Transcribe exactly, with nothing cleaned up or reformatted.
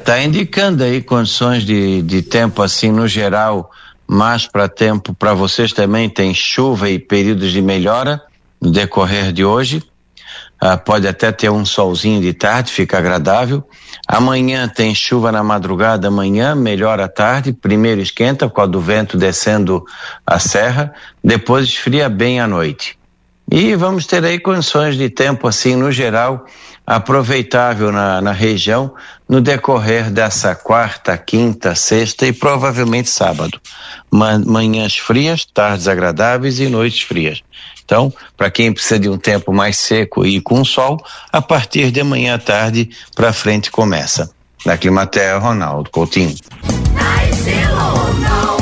tá indicando aí condições de, de tempo assim no geral, mas para tempo para vocês também tem chuva e períodos de melhora no decorrer de hoje. Ah, pode até ter um solzinho de tarde, fica agradável. Amanhã tem chuva na madrugada, amanhã melhora à tarde, primeiro esquenta por causa do vento descendo a serra, depois esfria bem à noite. E vamos ter aí condições de tempo assim no geral, aproveitável na, na região no decorrer dessa quarta, quinta, sexta e provavelmente sábado. Manhãs frias, tardes agradáveis e noites frias. Então, para quem precisa de um tempo mais seco e com sol, a partir de amanhã à tarde para frente começa. Na Climaterra, Ronaldo Coutinho. Nice,